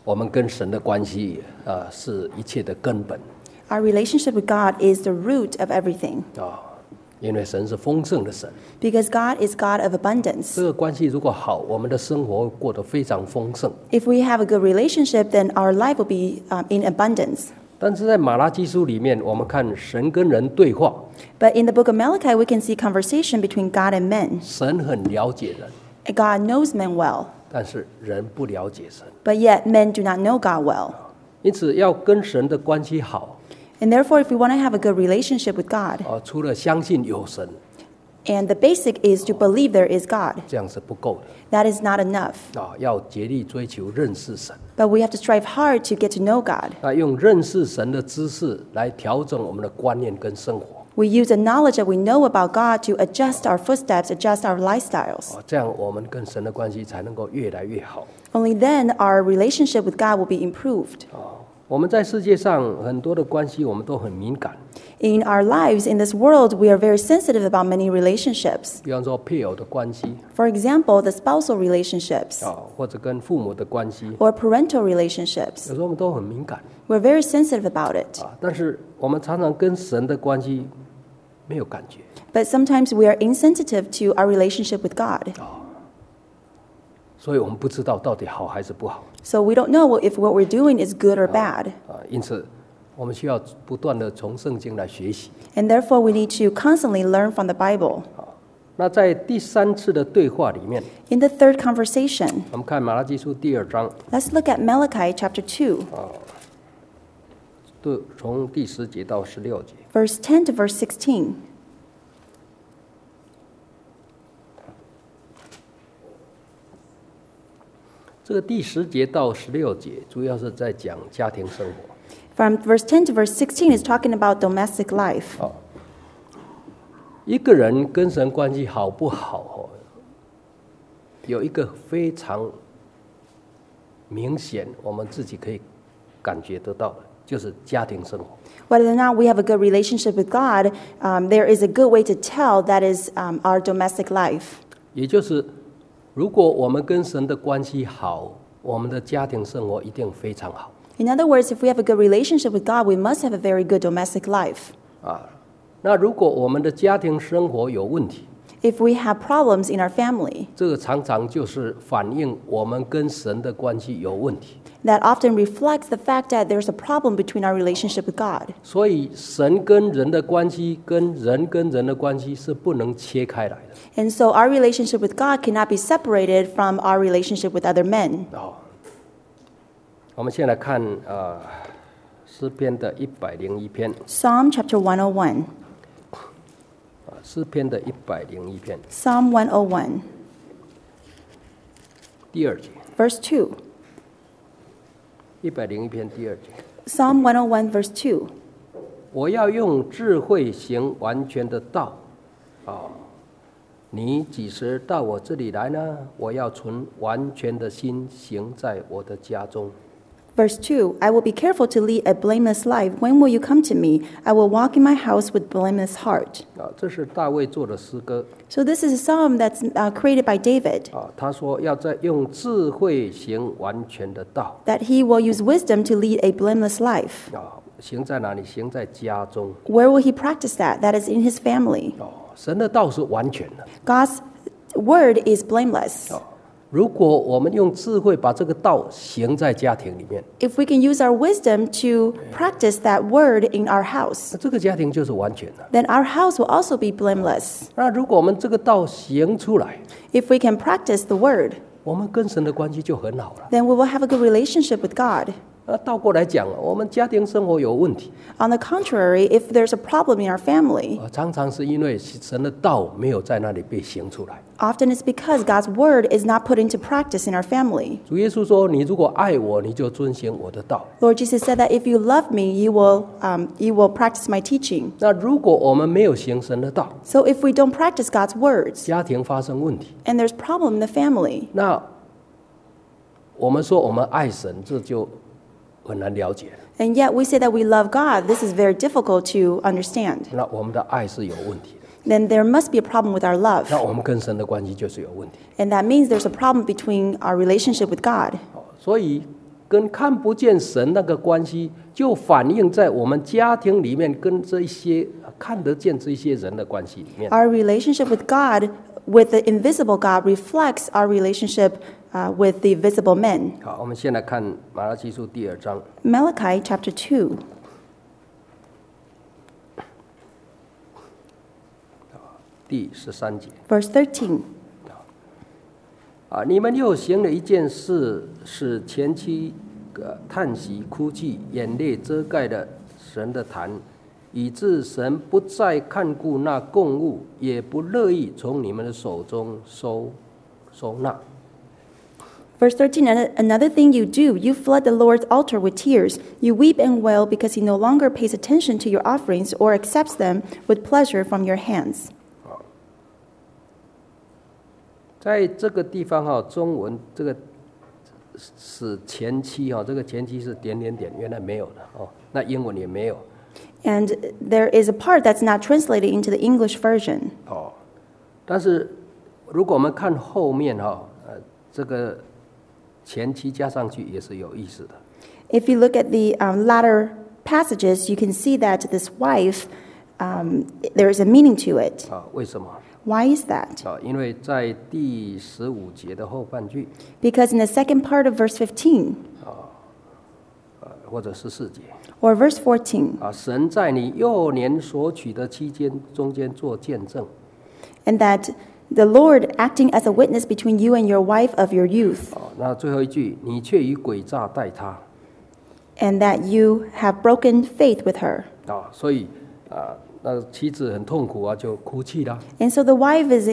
我们跟神的关系是一切的根本 Our relationship with God is the root of everything 因为神是丰盛的神， because God is God of abundance. 这个关系如果好，我们的生活会过得非常丰盛。 If we have a good relationship, then our life will be in abundance. 但是在马拉基书里面，我们看神跟人对话， But in the book of Malachi, we can see conversation between God and men. 神很了解人， God knows men well, 但是人不了解神， but yet men do not know God well. 因此要跟神的关系好 And therefore, if we want to have a good relationship with God, 除了相信有神， and the basic is to believe there is God, 这样是不够 that is not enough. 的要竭力追求认识神， But we have to strive hard to get to know God. 用认识神的知识来调整我们的观念跟生活， We use the knowledge that we know about God to adjust our footsteps, adjust our lifestyles. 这样我们跟神的关系才能够越来越好。 Only then our relationship with God will be improved. 我们在世界上很多的关系，我们都很敏感， In our lives, in this world, we are very sensitive about many relationships. 比方说配偶的关系 For example, the spousal relationships 或者跟父母的关系， or parental relationships. 有时候我们都很敏感 We're very sensitive about it. 但是我们常常跟神的关系没有感觉， But sometimes we are insensitive to our relationship with God. 所以我们不知道到底好还是不好 So we don't know if what we're doing is good or bad. 因此我们需要不断的从圣经来学习。 And therefore, we need to constantly learn from the Bible. 那在第三次的对话里面， In the third conversation, 我们看马拉基书第2章， let's look at Malachi chapter 2, 从第10节到16节。 verse 10 to verse 16. 这个第10节到16节，主要是在讲家庭生活。 From verse 10 to verse 16 is talking about domestic life. 一个人跟神关系好不好有一个非常明显，我们自己可以感觉得到的，就是家庭生活。 Whether or not we have a good relationship with God, there is a good way to tell that is our domestic life. 也就是如果我们跟神的关系好，我们的家庭生活一定非常好。 In other words, if we have a good relationship with God, we must have a very good domestic life. 那如果我们的家庭生活有问题， If we have problems in our family, 这个常常就是反映我们跟神的关系有问题。 that often reflects the fact that there's a problem between our relationship with God. 所以神跟人的关系跟人的关系是不能切开来的。 And so our relationship with God cannot be separated from our relationship with other men. 我们先来看诗篇的101篇， Psalm chapter 101. 诗篇的101篇 Psalm 101, 第2节 verse 2. ，101篇第2节。 Psalm 101, verse 2. 我要用智慧行完全的道，你几时到我这里来呢？我要存完全的心行在我的家中。 Verse 2, I will be careful to lead a blameless life. When will you come to me? I will walk in my house with blameless heart. 这是大卫做的诗歌 So this is a psalm that's created by David, 他说要在用智慧行完全的道 that he will use wisdom to lead a blameless life. 行在哪里？行在家中 Where will he practice that? That is in his family. 神的道是完全的 God's word is blameless. 如果我们用智慧把这个道行在家庭里面， If we can use our wisdom to practice that word in our house, 那这个家庭就是完全的。 then our house will also be blameless. 那如果我们这个道行出来， If we can practice the word, 我们跟神的关系就很好了。 then we will have a good relationship with God. 那倒过来讲，我们家庭生活有问题， On the contrary, if there's a problem in our family, 常常是因为神的道没有在那里被行出来。 often it's because God's word is not put into practice in our family. 主耶稣说：“你如果爱我，你就遵行我的道。 Lord Jesus said that if you love me, you will practice my teaching. ” 那如果我们没有行神的道， So if we don't practice God's words 家庭发生问题， and there's problem in the family, 那我们说我们爱神，这就很难了解了。 and yet we say that we love God, this is very difficult to understand. 那我们的爱是有问题的， Then there must be a problem with our love. 那我们跟神的关系就是有问题。 And that means there's a problem between our relationship with God. 所以跟看不见神那个关系，就反映在我们家庭里面跟这一些看得见这些人的关系里面。 Our relationship with God, with the invisible God, reflects our relationship with the visible men. 好，我们先来看马拉基书第2章 Malachi chapter 2, 第13节。 verse 13. 你们又行了一件事，使前妻叹息哭泣，眼泪遮盖了神的坛，以致神不再看顾那供物，也不乐意从你们的手中收纳。 Verse 13, another thing you do, you flood the Lord's altar with tears. You weep and wail because he no longer pays attention to your offerings or accepts them with pleasure from your hands. 在这个地方中文这个使前妻这个前妻是点点点，原来没有的那英文也没有 And there is a part that's not translated into the English version. 但是如果我们看后面这个前妻加上去也是有意思的。 If you look at the latter passages, you can see that this wife, there is a meaning to it. 为什么？ Why is that? 因为在第15节的后半句 Because in the second part of verse 15 或者14节 or verse 14, 神在你幼年所取的期间中间做见证 and that the Lord acting as a witness between you and your wife of your youth, 那最后一句你却以诡诈待他 and that you have broken faith with her. 所以那妻子很痛苦就哭泣啦 And so the wife is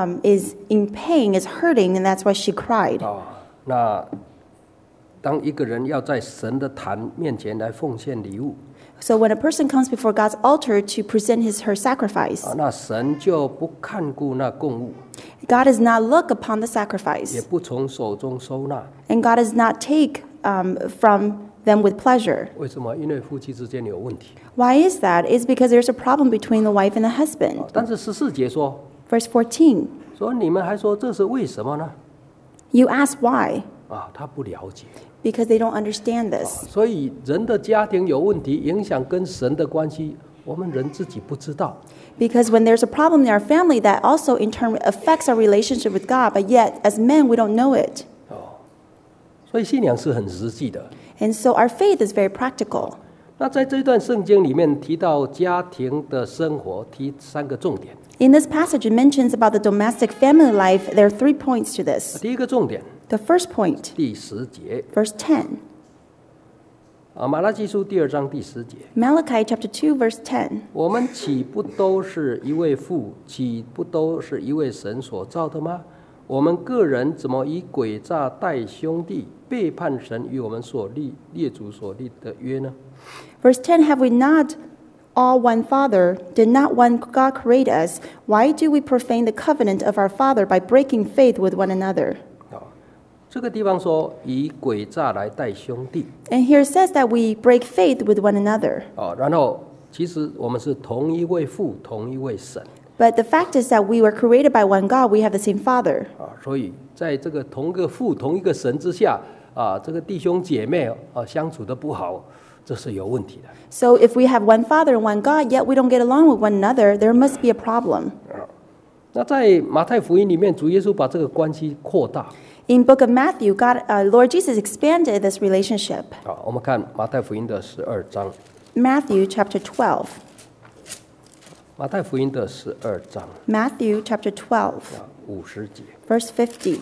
in pain, is hurting, and that's why she cried. 那当一个人要在神的坛面前来奉献礼物 So when a person comes before God's altar to present her sacrifice, 那神就不看顾那供物 God does not look upon the 也 sacrifice, 不从手中收纳 and God does not take from them with pleasure. 为什么？因为夫妻之间有问题 Why is that? It's because there's a problem between the wife and the husband. 但是14节说 Verse 14, 说你们还说这是为什么呢 you ask why, 他不了解 because they don't understand this. 所以人的家庭有问题影响跟神的关系我们人自己不知道 Because when there's a problem in our family, that also in turn affects our relationship with God, but yet as men, we don't know it. 所以信仰是很实际的 And so our faith is very practical. 那在这段圣经里面提到家庭的生活提3个重点 In this passage, it mentions about the domestic family life. There are 3 points to this. 第一个重点 The first point, 第10节 verse 10, 马拉基书第2章第10节 Malachi chapter 2, verse 10. 我们岂不都是一位父，岂不都是一位神所造的吗？我们个人怎么以诡诈待兄弟，背叛神与我们所列祖所立的约呢？ Verse 10, have we not all one Father? Did not one God create us? Why do we profane the covenant of our Father by breaking faith with one another? 这个地方说以诡诈来待兄弟 And here it says that we break faith with one another. 然后其实我们是同一位父，同一位神 But the fact is that we were created by one God. We have the same Father. 所以在这个同一个父、同一个神之下这个弟兄姐妹相处的不好，这是有问题的。 So if we have one Father and one God, yet we don't get along with one another, there must be a problem. 那在马太福音里面，主耶稣把这个关系扩大。 In book of Matthew, Lord Jesus expanded this relationship. 我们看马太福音的12章。 Matthew chapter 12. 马太福音的12章 Matthew chapter 12, 50节， verse 50.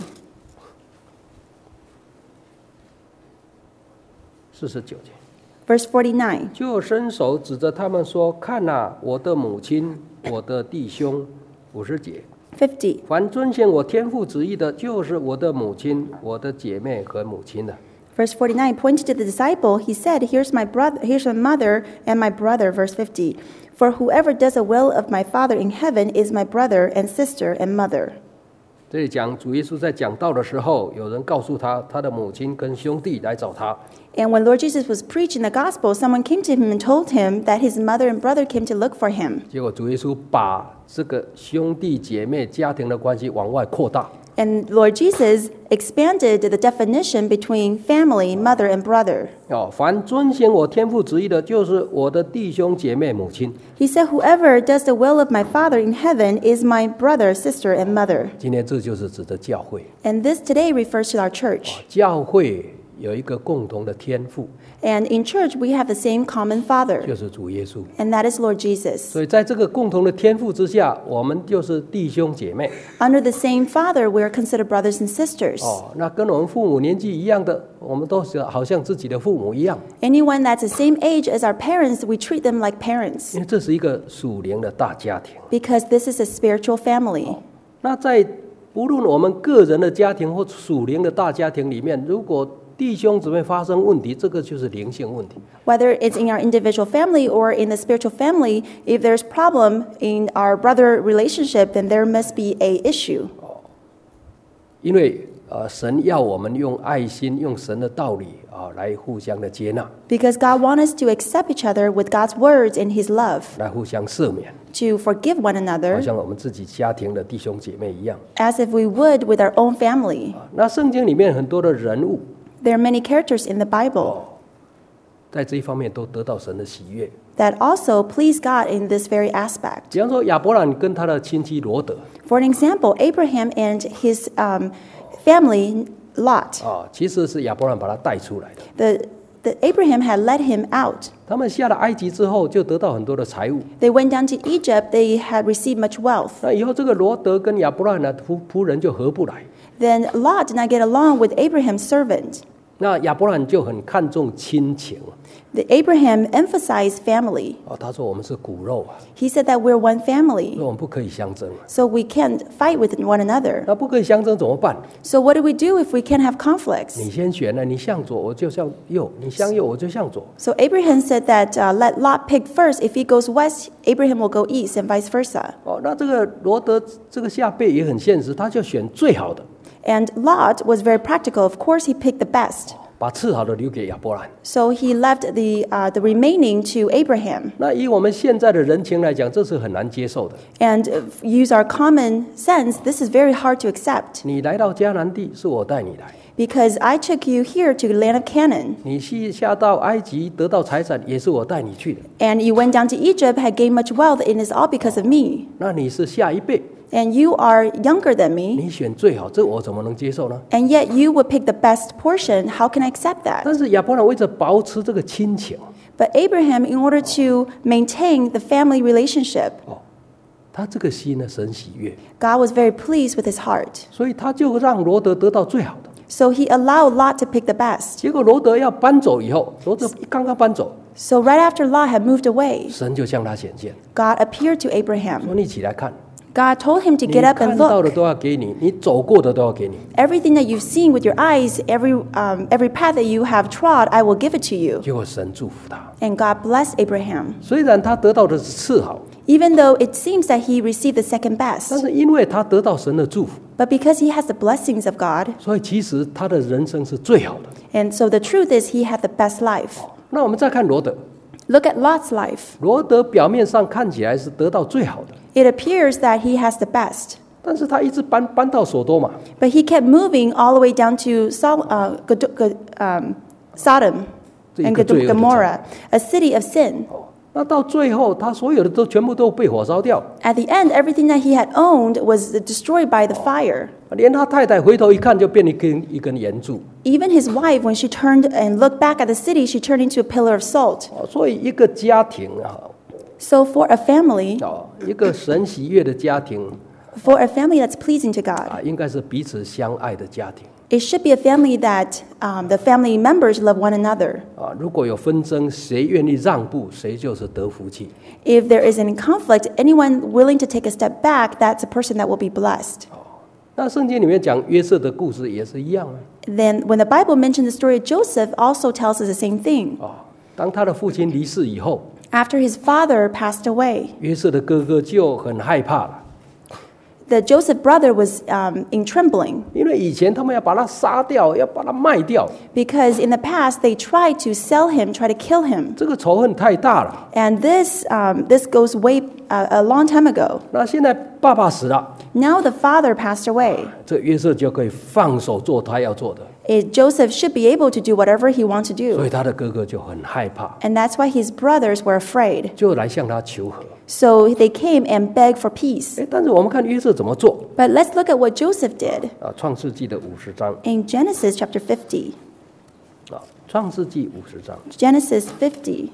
49节， Verse 49. 就伸手指着他们说：“看哪，我的母亲，我的弟兄。”50节， 50. 凡遵行我天父旨意的，就是我的母亲、我的姐妹和母亲了。 Verse 49, pointing to the disciple, he said, here's my mother and my brother. Verse 50, for whoever does the will of my Father in heaven is my brother and sister and mother. 这里讲主耶稣在讲道的时候，有人告诉他，他的母亲跟兄弟来找他。 And when Lord Jesus was preaching the gospel, someone came to him and told him that his mother and brother came to look for him. 结果主耶稣把这个兄弟姐妹家庭的关系往外扩大。 And Lord Jesus expanded the definition between family, mother, and brother. 凡遵行我天父旨意的，就是我的弟兄姐妹母亲。 He said, whoever does the will of my Father in heaven is my brother, sister, and mother. 今天这就是指的教会。 And this today refers to our church. 教会有一个共同的天父， And in church, we have the same common Father, 就是主耶稣。 and that is Lord Jesus. 所以在这个共同的天父之下，我们就是弟兄姐妹。 Under the same Father, we are considered brothers and sisters. 那跟我们父母年纪一样的，我们都是好像自己的父母一样， Anyone that's the same age as our parents, we treat them like parents 因为这是一个属灵的大家庭。 because this is a spiritual family. 那在不论我们个人的家庭或属灵的大家庭里面，如果弟兄姊妹发生问题，这个就是灵性问题。 Whether it's in our individual family or in the spiritual family, if there's problem in our brother relationship, then there must be a issue. 因为神要我们用爱心、用神的道理来互相的接纳， Because God wants us to accept each other with God's words and His love, 来互相赦免， to forgive one 好 another 像我们自己家庭的弟兄姐妹一样。 as if we would with our own family. 那圣经里面很多的人物， There are many characters in the Bible 在这一方面都得到神的喜悦。 that also please God in this very aspect. 比方说亚伯兰跟他的亲戚罗德 For an example, Abraham and his family, Lot. 其实是亚伯兰把他带出来的。 The Abraham had led him out. 他们下了埃及之后，就得到很多的财物。 They went down to Egypt. They had received much wealth. 那以后这个罗德跟亚伯兰的仆人就合不来， Then Lot did not get along with Abraham's servant. 那亚伯兰就很看重亲情。 The Abraham emphasized family. 他说我们是骨肉啊， He said that we're one 所 family, 以我们不可以相争。 so we can't fight with one another. 那不可以相争怎么办？ So what do we do if we can't have conflicts? 你先选了，你向左我就向右，你向右我就向左。 So Abraham said that let Lot pick first. If he goes west, Abraham will go east, and vice versa. 那这个罗德这个下辈也很现实，他就选最好的， And Lot was very practical. Of course, he picked the best. 把次好的留给亚伯兰。 So he left the remaining to Abraham. 那以我们现在的人情来讲，这是很难接受的。 And use our common sense, this is very hard to accept 你来到迦南地，是我带你来； because I took you here to the land of Canaan. 你下到埃及得到财产，也是我带你去的。 And you went down to Egypt, had gained much wealth, and it's all because of me. 那你是下一辈， And you are younger than me, 你选最好，这我怎么能接受呢？ and yet you would pick the best portion. How can I accept that? 但是亚伯兰为着保持这个亲情， But Abraham, in order to maintain the family relationship, 他这个心呢，神喜悦， God was very pleased with his heart. 所以他就让罗德得到最好的。 So he allowed Lot to pick the best. 结果罗德要搬走以后，罗德刚刚搬走， So right after Lot had moved away, 神就向他显现， God appeared to 说 Abraham. 你起来看， God told him to 你 get up 看 and 到的 look. 都要给你，你走过的都要给你。 Everything that you've seen with your eyes, every path that you have trod, I will give it to you. 结果神祝福他， And God blessed Abraham. 虽然他得到的是次好， Even though it seems that he received the second 但 best, 是因为他得到神的祝福， but because he has the blessings of God, 所以其实他的人生是最好的。 and so the truth is he had the best life. 那我们再看罗德， Look at Lot's life. 罗德表面上看起来是得到最好的， It appears that he has the best, 但是他一直搬到所多玛， but he kept moving all the way down to Sodom and Gomorrah, a city of sin. 那到最后他所有的都全部都被火烧掉， At the end, everything that he had owned was destroyed by the fire. 连他太太回头一看就变一根岩柱。 Even his wife, when she turned and looked back at the city, she turned into a pillar of salt. 所以一个家庭 So for a family, 一个神喜悦的家庭 for a family that's pleasing to God, 应该是彼此相爱的家庭。 it should be a family that the family members love one another. 如果有纷争，谁愿意让步，谁就是得福气。 If there is any conflict, anyone willing to take a step back, that's a person that will be blessed. 那圣经里面讲约瑟的故事也是一样啊。 Then when the Bible mentions the story of Joseph, also tells us the same thing. 当他的父亲离世以后， After his father passed away, 约瑟的哥哥就很害怕了， the Joseph brother was in trembling 因为以前他们要把他杀掉，要把他卖掉， because in the past they tried to sell him, try to kill him. 这个仇恨太大了。 And this goes way a long time ago. 那现在爸爸死了， Now the father passed away. 这约瑟就可以放手做他要做的， Joseph should be able to do whatever he wants to 所以 do. 他的哥哥就很害怕， And that's why his brothers were afraid. 就来向他求和。 So they came and begged for peace. 但是我们看约瑟怎么做 But let's look at what Joseph did 啊？创世纪的50章 in Genesis chapter 50. 啊，创世纪50章 Genesis 50,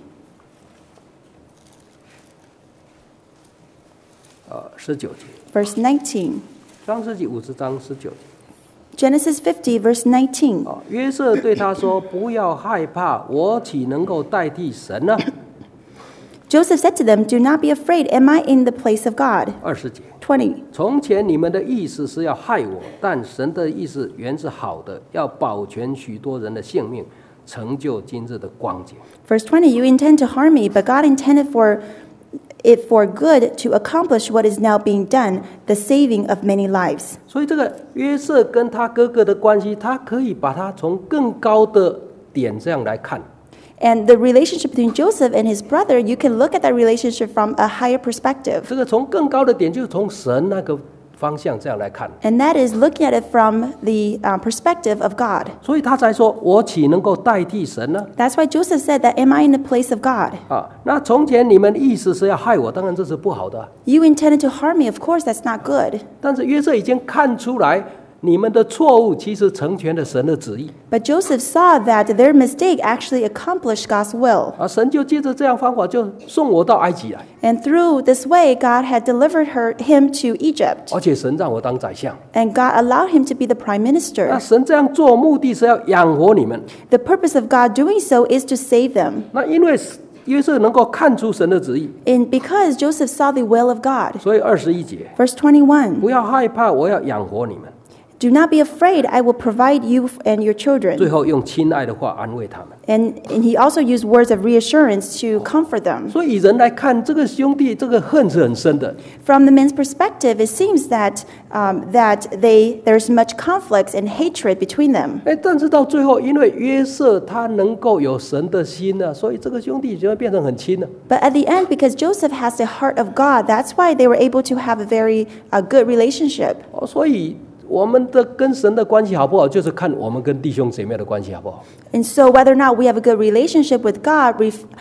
19节， verse 19. 创世纪50章19节 Genesis 50, verse 19. 啊，约瑟对他说：“不要害怕，我岂能够代替神呢 Joseph said to them, Do not be afraid. Am I in the place of God? ？”20节， 20. 从前你们的意思是要害我，但神的意思原是好的，要保全许多人的性命，成就今日的光景。 Verse 20. You intend to harm me, but God intended for it for good to accomplish what is now being done, the saving of many lives. 所以这个约瑟跟他哥哥的关系，他可以把他从更高的点这样来看。 And the relationship between Joseph and his brother, you can look at that relationship from a higher perspective. 这个从更高的点，就是从神那个方向这样来看， And that is looking at it from the perspective of God. 所以他才说：“我岂能够代替神呢 That's why Joseph said that, Am I in the place of God?？” 啊，那从前你们的意思是要害我，当然这是不好的。 You intended to harm me. Of course, that's not good. 但是约瑟已经看出来，你们的错误其实成全了神的旨意 But Joseph saw that their mistake actually accomplished God's will. 啊，神就借着这样方法，就送我到埃及来， And through this way, God had delivered him to Egypt. 而且神让我当宰相。 And God allowed him to be the prime 那 minister. 神这样做，目的是要养活你们。 The purpose of God doing so is to save them. 那因为约瑟能够看出神的旨意， And because Joseph saw the will of God. 所以21节， Verse 21. 不要害怕，我要养活你们。 Do not be afraid, I will provide you and your 最 children. 后用亲爱的话安慰他们。 And he also used words of reassurance to comfort them. 所以以人来看，这个兄弟这个恨是很深的。 From the men's perspective, it seems that there's much conflict and hatred between them. 但是到最后，因为约瑟他能够有神的心呢、所以这个兄弟就会变成很亲了。 But at the end, because Joseph has the heart of God, that's why they were able to have a very good relationship. 所以我们的跟神的关系好不好，就是看我们跟弟兄姐妹的关系好不好。 And so, whether or not we have a good relationship with God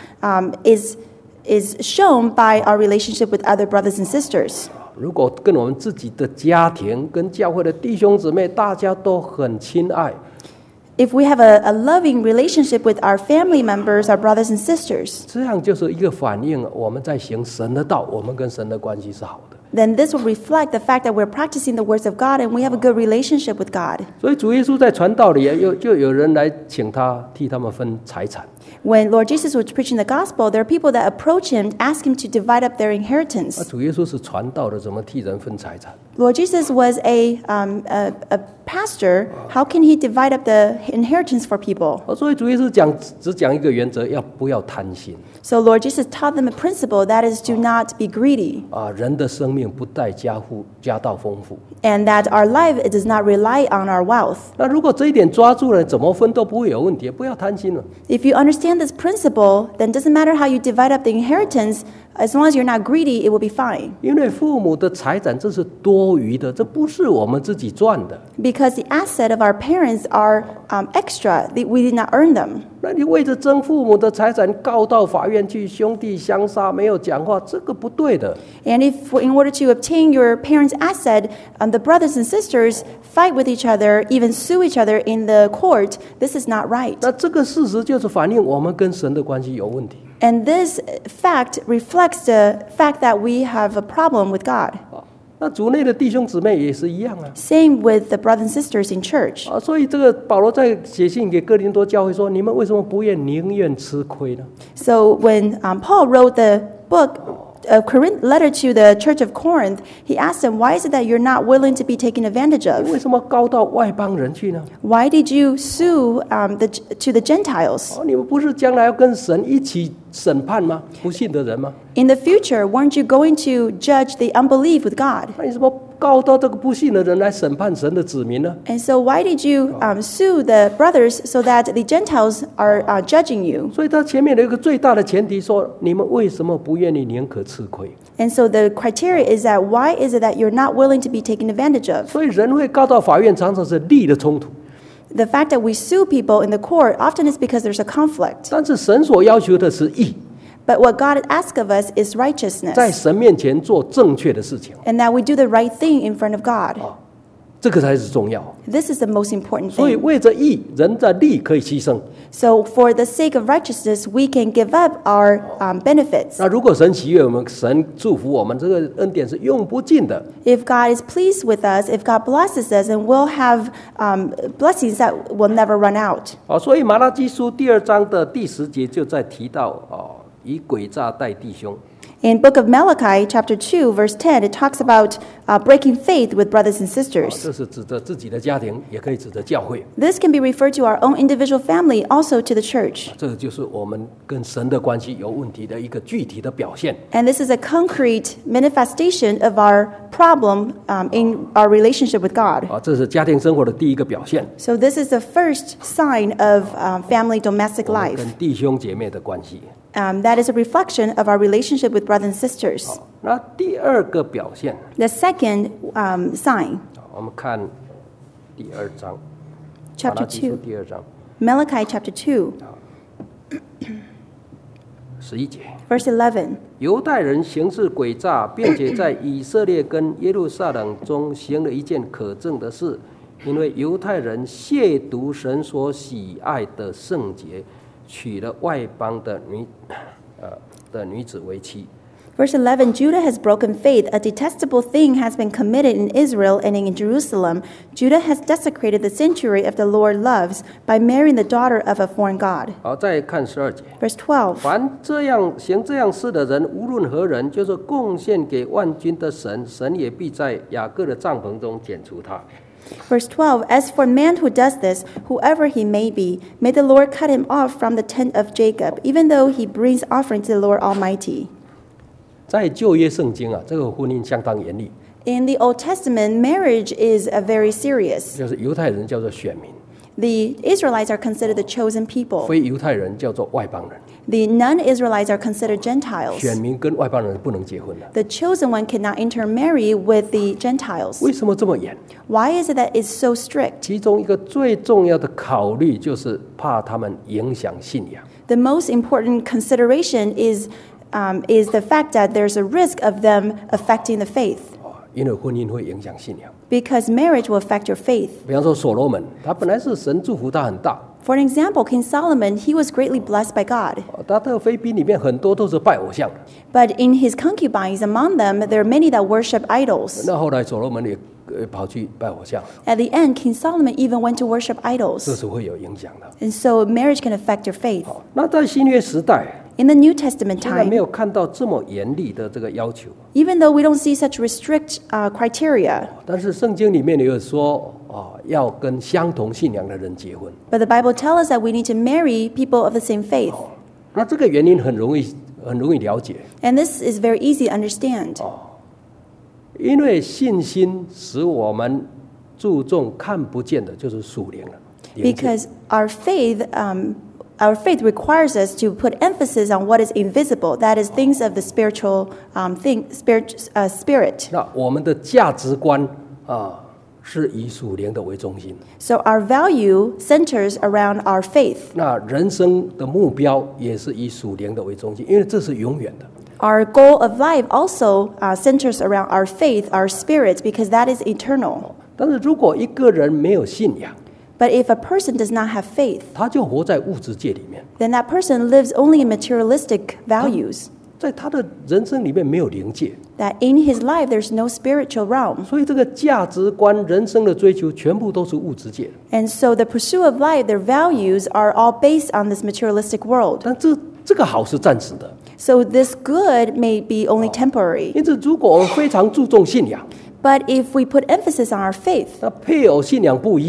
is shown by our relationship with other brothers and sisters. 如果跟我们自己的家庭、跟教会的弟兄姊妹，大家都很亲爱， If we have a loving relationship with our family members, our brothers and sisters, 这样就是一个反映我们在行神的道，我们跟神的关系是好的。 then this will reflect the fact that we're practicing the words of God and we have a good relationship with God. 所以主耶稣在传道里，就有人来请他替他们分财产。 When Lord Jesus was preaching the gospel, there are people that approach him, ask him to divide up their inheritance. 主耶稣是传道的，怎么替人分财产？ Lord Jesus was a pastor. How can he divide up the inheritance for people? 所以主耶稣只讲一个原则，不要贪心 So Lord Jesus taught them a principle, that is, do not be greedy, 啊！人的生命不待家道丰富。 and that our life it does not rely on our wealth. 那如果这一点抓住了，怎么分都不会有问题，不要贪心了。 If you understand this principle, then it doesn't matter how you divide up the inheritance, as long as you're not greedy, it will be fine. 因为父母的财产这是多余的，这不是我们自己赚的。 Because the asset of our parents are extra, we did not earn them. 那你为着争父母的财产告到法院去，兄弟相杀，没有讲话，这个不对的。 And if in order to obtain your parents' asset, the brothers and sisters fight with each other, even sue each other in the court, this is not right. 那这个事实就是反映我们跟神的关系有问题。 And this fact reflects the fact that we have a problem with God. 那主内的弟兄姊妹也是一样啊。 Same with the brothers and sisters in church. 所以这个保罗在写信给哥林多教会说：“你们为什么不宁愿吃亏呢？ So when Paul wrote the book, letter to the church of Corinth, he asked them, why is it that you're not willing to be taken advantage 为 of? 什么告到外邦人去呢？ Why did you sue to the Gentiles? 你们不是将来要跟神一起审判吗？不信的人吗？ In the future, weren't you going to judge the unbelief with God? 那你怎么告到这个不信的人来审判神的子民呢？ And so why did you sue the brothers so that the Gentiles are judging you? 所以他前面有一个最大的前提说，你们为什么不愿意宁可吃亏？ And so the criteria is that why is it that you're not willing to be taken advantage of? 所以人会告到法院，常常是利的冲突。 The fact that we sue people in the court often is because there's a conflict. 但是神所要求的是义， But what God asks of us is 在 righteousness, 神面前做正确的事情， and that we do the right thing in front of God. 这个才是重要。 This is the most important 所以 thing. 为着义，人的利可以牺牲。 So for the sake of righteousness, we can give up our benefits. 那如果神喜悦我们，神祝福我们，这个恩典是用不尽的。 If God is pleased with us, if God blesses us, and we'll have blessings that will never run out. 所以马拉基书第2章的第10节就在提到以诡诈待弟兄。 In book of Malachi, chapter 2, verse 10, it talks about breaking faith with brothers and sisters. 这是指着自己的家庭，也可以指着教会。 This can be referred to our own individual family, also to the church. 这个就是我们跟神的关系有问题的一个具体的表现。 And this is a concrete manifestation of our problem in our relationship with God. 这是家庭生活的第一个表现。 So this is the first sign of family domestic 我们 life. 跟弟兄姐妹的关系。 That is a reflection of our relationship with brothers and sisters. 那第二个表现， The second sign, 我们看第2章， chapter 马拉基书 2, 第2章 Malachi chapter 2, 11节。 verse 11. 犹太人行事诡诈，并且在以色列跟耶路撒冷中行了一件可憎的事，因为犹太人亵渎神所喜爱的圣洁，娶了外邦的女子为妻。 Verse 11, Judah has broken faith. A detestable thing has been committed in Israel and in Jerusalem. Judah has desecrated the sanctuary of the Lord loves by marrying the daughter of a foreign god. 好，再看12节。 Verse 12, 凡行这样事的人，无论何人，就是贡献给万军的神，神也必在雅各的帐篷中剪除他。 Verse 12, As for man who does this, whoever he may be, may the Lord cut him off from the tent of Jacob, even though he brings offering to the Lord Almighty. 在旧约圣经这个婚姻相当严厉， In the Old Testament, marriage is very serious. 就是犹太人叫做选民， The Israelites are considered the chosen people. 非犹太人叫做外邦人。 The non-Israelites are considered Gentiles. 选民跟外邦人不能结婚的， The chosen one cannot intermarry with the Gentiles. 为什么这么严？ Why is it that it's so strict? 其中一个最重要的考虑就是怕他们影响信仰。 The most important consideration is the fact that there's a risk of them affecting the faith, 因为婚姻会影响信仰。 because marriage will affect your faith. 比方说所罗门，他本来是神祝福他很大， For an example, King Solomon, he was greatly blessed by God. 他的妃嫔里面很多都是拜偶像的。 But in his concubines, among them, there are many that worship idols. 那后来所罗门也跑去拜偶像， At the end, King Solomon even went to worship 这 idols. 是会有影响的。 And so marriage can affect your faith. 那在新约时代， In the New Testament 虽然没 time, 有看到这么严厉的这个要求， even though we don't see such strict criteria, 但是圣经里面也有说要跟相同信仰的人结婚。 but the Bible tells us that we need to marry people of the same faith. 那这个原因很容易了解， And this is very easy to understand. 因为信心使我们注重看不见的，就是属灵了。灵界 Because our faith requires us to put emphasis on what is invisible, that is, things of the spiritual spirit. 那我们的价值观是以属灵的为中心。 So our value centers around our faith. 那人生的目标也是以属灵的为中心，因为这是永远的。 Our goal of life also centers around our faith, our spirit, because that is eternal. 但是如果一个人没有信仰， But if a person does not have faith, 他就活在物质界里面， then that person lives only in materialistic values. 在他的人生里面没有灵界， That in his life there's no spiritual realm. 所以这个价值观、人生的追求全部都是物质界。 And so the pursuit of life, their values are all based on this materialistic world. 但这个好是暂时的， So this good may be only temporary. 因此如果我们非常注重信仰， But if we put emphasis on our faith, 那配偶信仰不一样，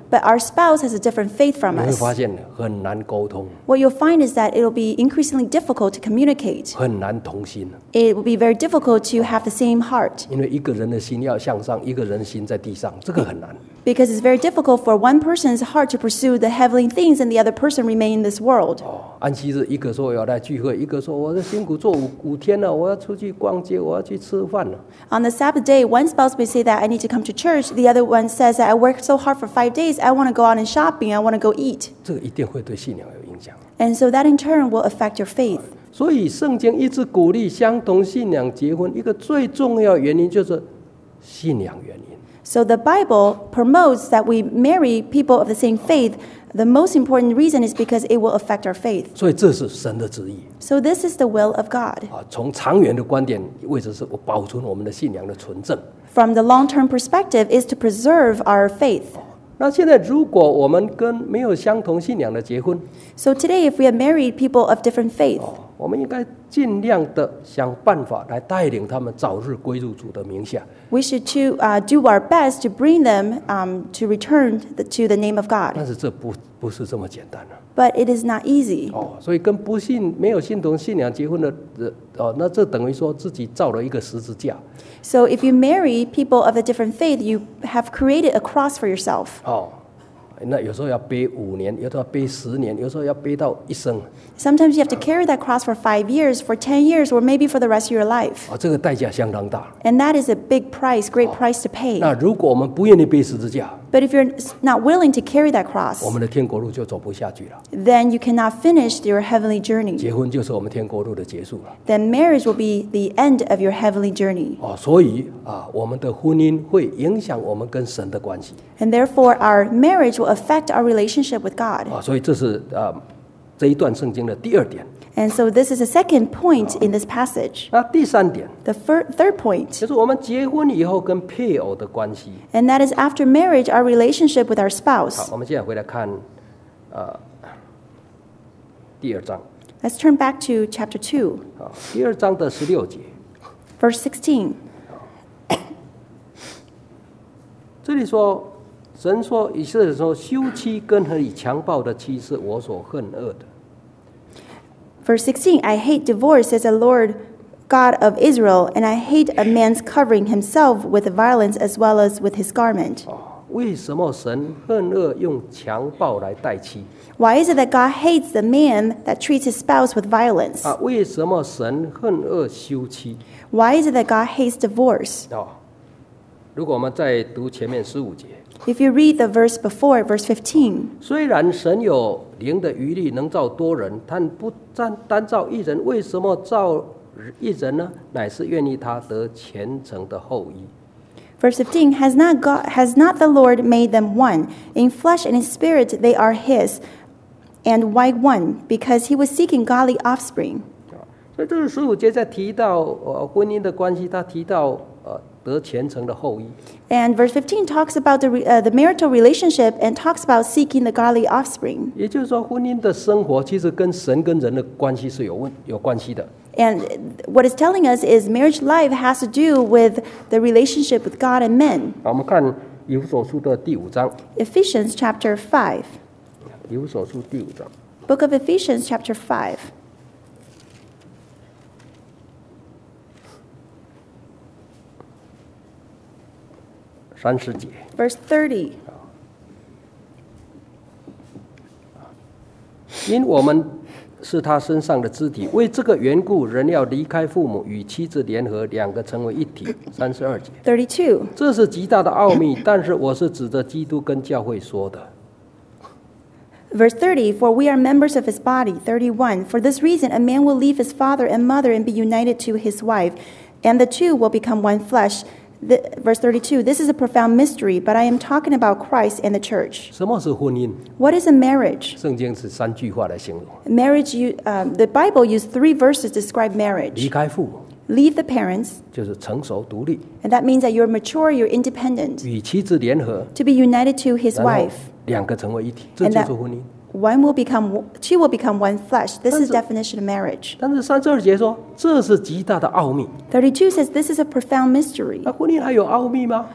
but our spouse has a different faith from 你会 us. 发现很难沟通， What you'll find is that it'll be increasingly difficult to communicate. 很难同心， It will be very difficult to have the same heart 因为一个人的心要向上，一个人的心在地上，这个很难。 because it's very difficult for one person's heart to pursue the heavenly things and the other person remain in this world. 安息日，一个说我要来聚会，一个说我的辛苦做五天了，我要出去逛街，我要去吃饭了。 On the Sabbath day, one spouse may say that I need to come to church. The other one says that I worked so hard for 5 days. I want to go out and shopping. I want to go eat. 这个一定会对信仰有影响。 And so that in turn will affect your faith. 所以圣经一直鼓励相同信仰结婚，一个最重要的原因就是信仰原因。 So the Bible promotes that we marry people of the same faith. The most important reason is because it will affect our faith. 所以这是神的旨意 So this is the will of God. 啊！从长远的观点，为的是保存我们的信仰的纯正。 From the long-term perspective is to preserve our faith. 那现在如果我们跟没有相同信仰的结婚， So today, if we have married people of different faith, 我们应该尽量的想办法来带领他们早日归入主的名下。 we should do our best to bring them to return to the name of God. 但是这不是这么简单的 But it is not easy. 所以跟没有信同信仰结婚的那这等于说自己造了一个十字架 So if you marry people of a different faith, you have created a cross for yourself. 那有时候要背5年，有时候要背10年，有时候要背到一生 Sometimes you have to carry that cross for 5 years, for 10 years, or maybe for the rest of your life. 这个代价相当大。 And that is a big price, great price to pay. 那如果我们不愿意背十字架， But if you're not willing to carry that cross, 我们的天国路就走不下去了。 then you cannot finish your heavenly journey. 结婚就是我们天国路的结束了。 Then marriage will be the end of your heavenly journey. 所以我们的婚姻会影响我们跟神的关系。 And therefore, our marriage will affect our relationship with God. 所以这是这一段圣经的第二点。 And so this is the second point in this passage. 那第三点 The third point, 就是我们结婚以后跟配偶的关系。 and that is after marriage, our relationship with our 好， spouse. 我们现在回来看第二章。 Let's turn back to chapter 2, 第二章的16节， verse 16. 这里说，神说以色列说，休妻跟和以强暴的妻是我所恨恶的。 Verse 16, I hate divorce, says the Lord God of Israel, and I hate a man's covering himself with violence as well as with his garment. 为什么神恨恶用强暴来代妻？ Why is it that God hates the man that treats his spouse with violence? 为什么神恨恶休妻？ Why is it that God hates divorce? 如果我们再读前面15节， If you read the verse before, verse 15, 虽然神有灵的余力，能造多人，但不单造一人，为什么造一人呢？乃是愿意他得虔诚的后裔。 verse 15, has not the Lord made them one? In flesh and in spirit they are his. And why one? Because he was seeking godly offspring. 所以这个15节在提到婚姻的关系，他提到得虔诚的后裔。 And verse 15 talks about the marital relationship and talks about seeking the godly offspring. 也就是说，婚姻的生活其实跟神跟人的关系是有关系的。 And what it's telling us is marriage life has to do with the relationship with God and men. 好，我们看以弗所书的第5章。 Ephesians chapter 5. 以弗所书第5章。 Book of Ephesians chapter 5. 30节。 Verse 30. 因我们是他身上的肢体，为这个缘故，人要离开父母，与妻子联合，两个成为一体。32节， 32. 这是极大的奥秘，但是我是指着基督跟教会说的。 Verse 30, for we are members of his body. 31, for this reason a man will leave his father and mother and be united to his wife, and the two will become one flesh. Verse 32, this is a profound mystery, but I am talking about Christ and the church. 什么是婚姻？ What is a marriage? 圣经是3句话来形容： Marriage, the Bible used 3 verses to describe 离 marriage. 开父母， Leave the parents, 就是成熟独立； and that means that you're mature, you're independent. 与妻子联合， To be united to his 然后 wife, 两个成为一体，这 and 就 that 是婚姻。 two will become one flesh. This is definition of marriage. 但是32节说，这是极大的奥秘。 32 says this is a profound mystery. 那婚姻还有奥秘吗？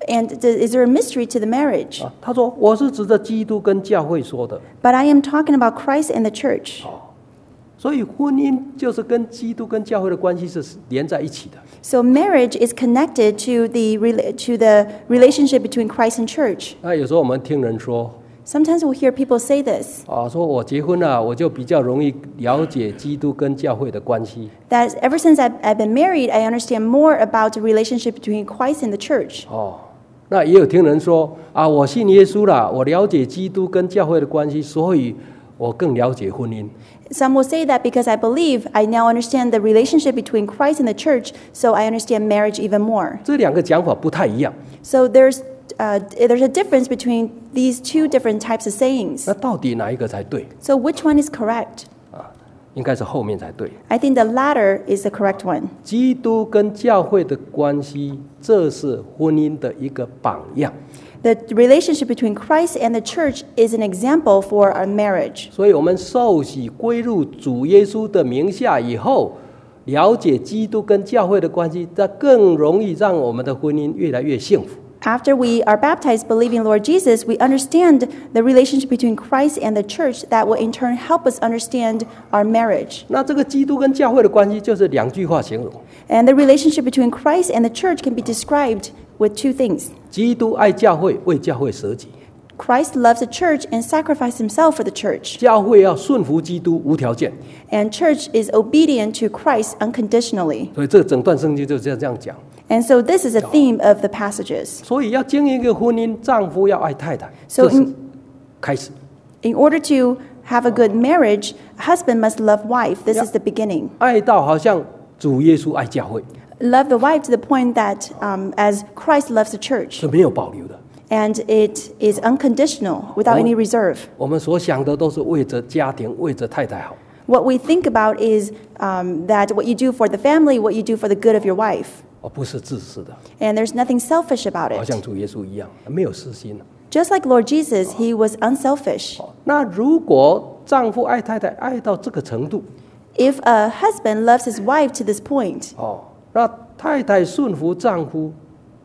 And is there a mystery to the marriage? 他说我是指着基督跟教会说的。 But I am talking about Christ and the church. 所以婚姻就是跟基督跟教会的关系是连在一起的。 So marriage is connected to the relationship between Christ and church. 那有时候我们听人说 Sometimes we'll hear people say this, 说我结婚了，我就比较容易了解基督跟教会的关系。 that ever since I've been married, I understand more about the relationship between Christ and the church. 那也有听人说我信耶稣了，我了解基督跟教会的关系，所以我更了解婚姻。 Some will say that because I believe, I now understand the relationship between Christ and the church, so I understand marriage even more. 这两个讲法不太一样。 So there's a difference between these two different types of sayings. 那到底哪一个才对？ So which one is correct? 应该是后面才对。 I think the latter is the correct one. 基督跟教会的关系，这是婚姻的一个榜样。 The relationship between Christ and the church is an example for our marriage. 所以我们受洗归入主耶稣的名下以后，了解基督跟教会的关系，这更容易让我们的婚姻越来越幸福。 After we are baptized, believing Lord Jesus, we understand the relationship between Christ and the church that will in turn help us understand our marriage. 那这个基督跟教会的关系就是两句话形容： And the relationship between Christ and the church can be described with two things. 基督爱教会，为教会舍己； Christ loves the church and sacrificed himself for the church. 教会要顺服基督，无条件。 And church is obedient to Christ unconditionally. 所以这整段圣经就这样讲。 And so this is a theme of the passages. 所以要经营一个婚姻，丈夫要爱太太， So 这是开始。 In order to have a good marriage, a husband must love wife. This is the beginning. 爱到好像主耶稣爱教会， Love the wife to the point that as Christ loves the church. 是没有保留的。 And it is unconditional, without any reserve. 我们所想的都是为着家庭，为着太太好。 What we think about is that what you do for the family, what you do for the good of your wife. 不是自私的， And there's nothing selfish about 好 it. 像主耶稣一样，没有私心。 Just like Lord Jesus, he was unselfish. 那如果丈夫爱太太爱到这个程度， If a husband loves his wife to this point, 那太太顺服丈夫，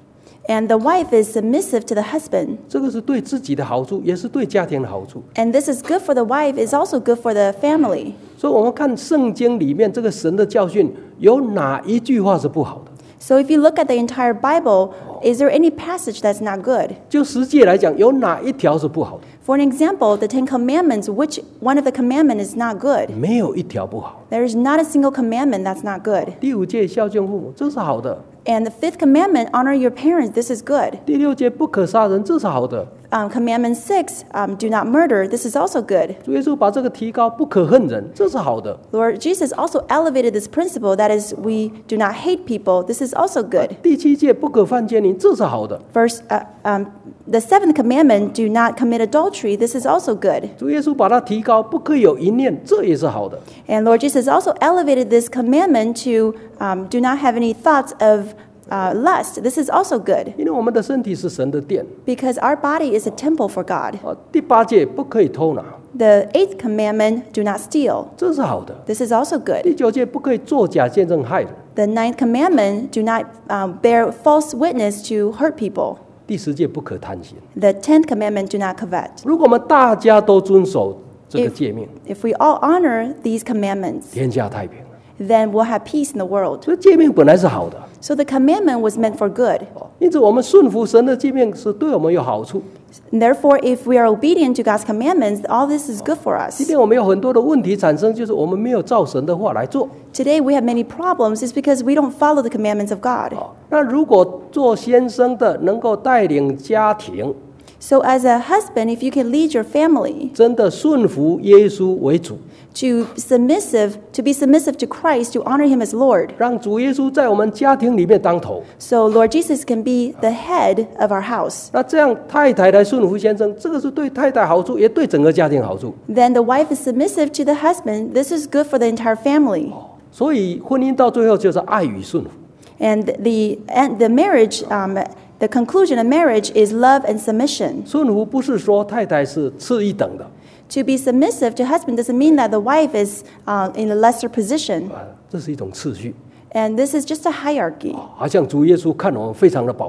and the wife is submissive to the husband, 这个是对自己的好处，也是对家庭的好处。 and this is good for the wife, is also good for the family. 所以，我们看圣经里面这个神的教训，有哪一句话是不好的？ So if you look at the entire Bible, is there any passage that's not good? 就实际来讲，有哪一条是不好的？ For an example, the Ten Commandments, which one of the commandments is not good? 没有一条不好。 There is not a single commandment that's not good. 第5诫孝敬父母，这是好的； And the fifth commandment, honor your parents, this is good. 第6诫不可杀人，这是好的。 Commandment 6, do not murder, this is also good. 主耶稣把这个提高，不可恨人，这是好的。 Lord Jesus also elevated this principle, that is, we do not hate people, this is also good. 第7诫不可犯奸淫，这是好的。 The seventh commandment, do not commit adultery, this is also good. 主耶稣把它提高，不可以有淫念，这也是好的。 And Lord Jesus also elevated this commandment to do not have any thoughts of lust. This is also good 因为我们的身体是神的殿。 because our body is a temple for God. 第8诫不可以偷拿， The eighth commandment, do not steal. 这是好的。 This is also good. 第9诫不可以作假见证害人， The ninth commandment, do not bear false witness to hurt people. 第10诫不可贪心。 The 10th commandment, do not covet. 如果我们大家都遵守这个诫命， If we all honor these commandments, 天下太平了。 then we'll have peace in the world. 所以诫命本来是好的， So the commandment was meant for good. 因此我们顺服神的诫命是对我们有好处。 And therefore, if we are obedient to God's commandments, all this is good for 今 us. 天我们有很多的问题产生，就是我们没有照神的话来做。 Today we have many problems is because we don't follow the commandments of God. 那如果做先生的能够带领家庭， So as a husband, if you can lead your family 真的顺服耶稣为主， to be submissive to Christ, to honor him as Lord. 让主耶稣在我们家庭里面当头， So Lord Jesus can be the head of our house. 那这样太太来顺服先生，这个是对太太好处，也对整个家庭好处。 Then the wife is submissive to the husband. This is good for the entire family. 所以婚姻到最后就是爱与顺服。 And the marriage, the conclusion of marriage is love and submission. 顺服不是说太太是次一等的， To be submissive to husband doesn't mean that the wife is in a lesser position. 这是一种次序。 And this is just a hierarchy. 好像主耶稣看我们非常的宝贵，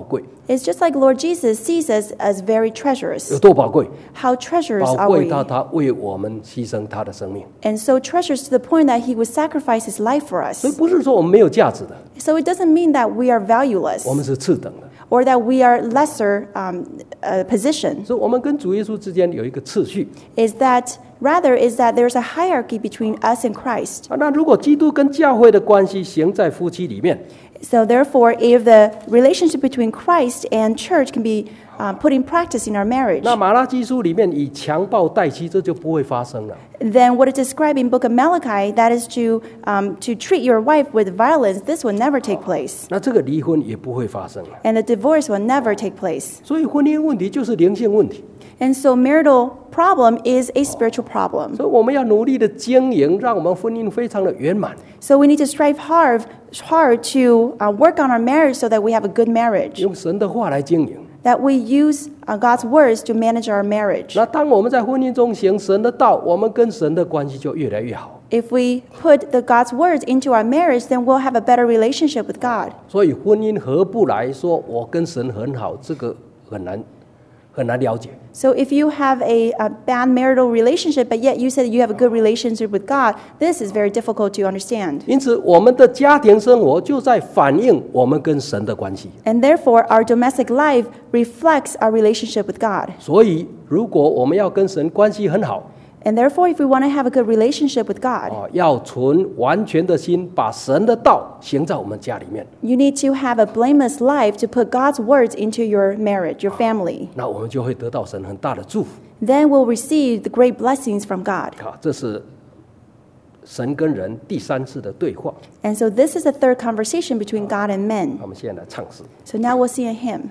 It's just like Lord Jesus sees us as very 有 treacherous. 多宝贵？ How treacherous 宝 are 贵 we? 到他为我们牺牲他的生命。 And so treacherous to the point that he would sacrifice his life for 所以 us. 不是说我们没有价值的， So it doesn't mean that we are valueless 我们是次等的。 or that we are lesser position. 所以我们跟主耶稣之间有一个次序。 Is that there's a hierarchy between us and Christ. 那如果基督跟教会的关系行在夫妻里面， So therefore, if the relationship between Christ and church can be put in practice in our marriage, 那马拉基书里面以强暴代妻，这就不会发生了。 then what is described in Book of Malachi, that is to treat your wife with violence, this will never take place. 那这个离婚也不会发生了。 And the divorce will never take place. 所以婚姻问题就是灵性问题。 And so marital problem is a spiritual problem. 所以我们要努力的经营，让我们婚姻非常的圆满。 So we need to strive hard to work on our marriage so that we have a good marriage. 用神的话来经营。 That we use God's words to manage our marriage. 那当我们在婚姻中行神的道，我们跟神的关系就越来越好。 If we put God's words into our marriage, then we'll have a better relationship with God. 所以婚姻合不来说我跟神很好，这个很难了解。 So if you have a bad marital relationship, but yet you said you have a good relationship with God, this is very difficult to understand. 因此，我们的家庭生活就在反映我们跟神的关系。 And therefore, our domestic life reflects our relationship with God. 所以，如果我们要跟神关系很好， And therefore, if we want to have a good relationship with God, 要存完全的心，把神的道行在我们家里面， you need to have a blameless life to put God's words into your marriage, your family. 那我们就会得到神很大的祝福。 Then we'll receive the great blessings from God. 这是神跟人第三次的对话。 And so this is the third conversation between God and men. 我们现在来唱诗 So now we'll see a hymn.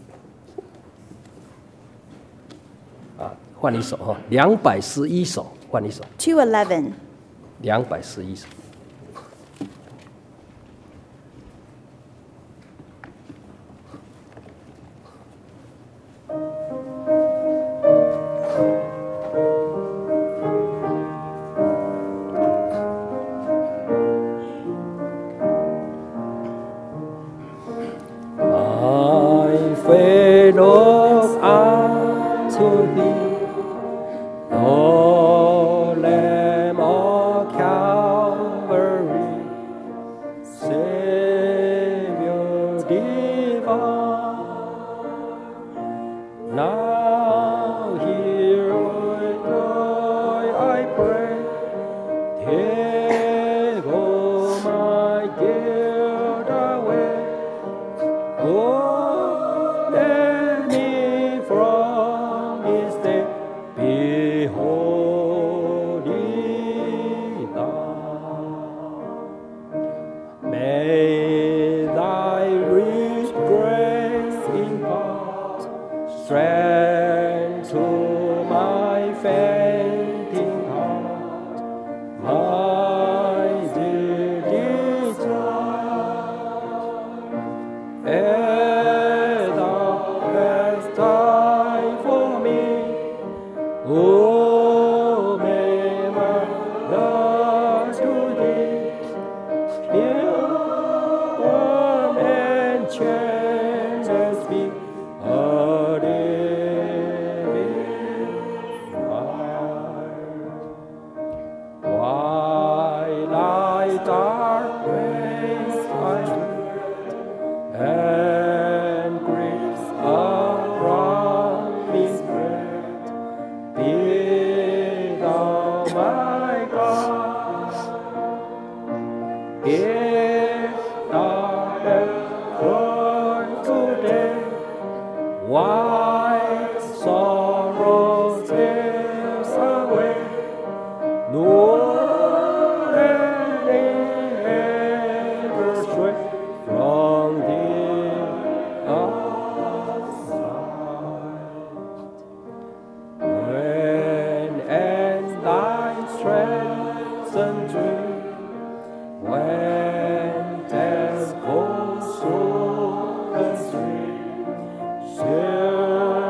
换一首211首，换一首 211. 211首。I fade off unto thee, O Lamb of Calvary, Savior divine. Now hear with joy I pray, take all my guilt away. Oh, let me from this day be holy thou. May thy rich grace impart strength to my fainting heart, my dear desire. And thou hast died for me, oh, may my love to thee pure and changeless be a living fire. While I dark ways I and griefs around me spread, be thou my God. If thou hast joy today, why sorrow tears away, nor any ever stray from thee aside. When and thy strength and dream, when death goes through the stream,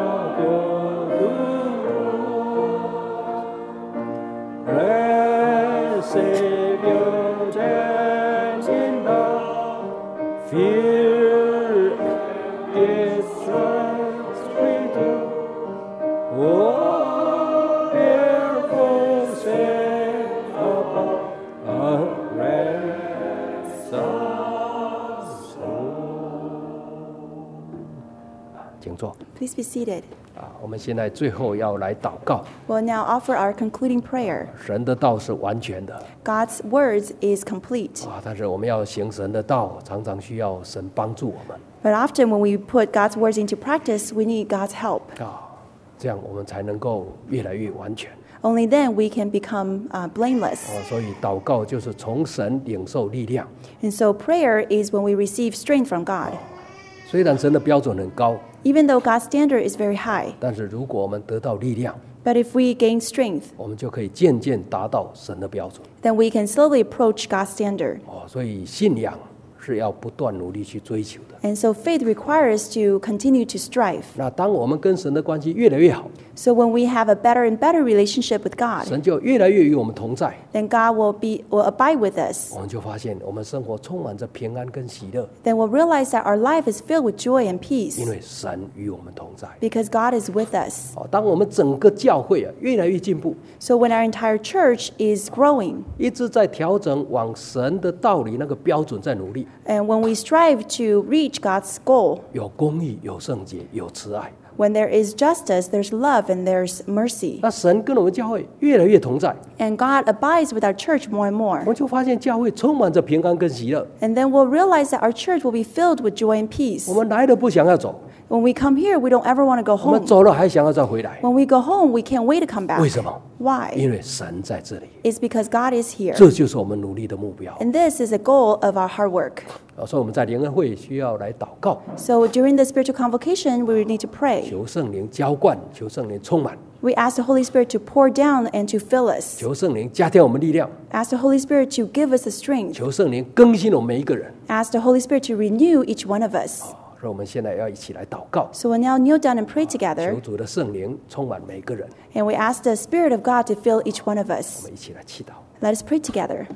请坐。 Please be seated. 我们现在最后要来祷告。 We'll now offer our concluding prayer. 神的道是完全的 God's words is complete. 但是我们要行神的道，常常需要神帮助我们 But often when we put God's words into practice, we need God's help. 这样我们才能够越来越完全 Only then we can become blameless. 所以祷告就是从神领受力量。 And so prayer is when we receive strength from God. 虽然神的标准很高， Even though God's standard is very high, 但是如果我们得到力量， but if we gain strength, 我们就可以渐渐达到神的标准 then we can slowly approach God's standard. 所以信仰是要不断努力去追求的。 And so faith requires us to continue to strive. 那当我们跟神的关系越来越好， So when we have a better and better relationship with God, 神就越来越与我们同在， then God will abide with us. 我们就发现我们生活充满着平安跟喜乐， Then we'll realize that our life is filled with joy and peace 因为神与我们同在。 because God is with us. 当我们整个教会越来越进步， So when our entire church is growing, 一直在调整往神的道理那个标准在努力， and when we strive to reach God's goal, 有公义、有圣洁、有慈爱， when there is justice, there's love and there's mercy. 那神跟我们教会越来越同在， And God abides with our church more and 我 more. 们就发现教会充满着平安跟喜乐。 And then we'll realize that our church will be filled with joy and peace. 我们来了不想要走， When we come here, we don't ever want to go 我们 home. 走了还想要再回来， When we go home, we can't wait to come 为 back. 什么？ Why? 因为神在这里， It's because God is here. 这就是我们努力的目标。 And this is a goal of our hard work. 所以我们在联合会需要来祷告， So during the spiritual convocation, we need to pray. 求圣灵浇灌，求圣灵充满， We ask the Holy Spirit to pour down and to fill us. 求圣灵加添我们力量， Ask the Holy Spirit to give us the strength. 求圣灵更新我们每一个人。 Ask the Holy Spirit to renew each one of us. 所以我们现在要一起来祷告， So we'll now kneel down and pray 求 together. 主的圣灵充满每个人。 And we ask the Spirit of God to fill each one of 我 us. 们一起来祈祷。 Let us pray together.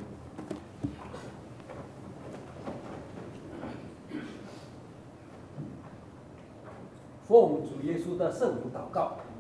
奉主耶稣的圣名祷告。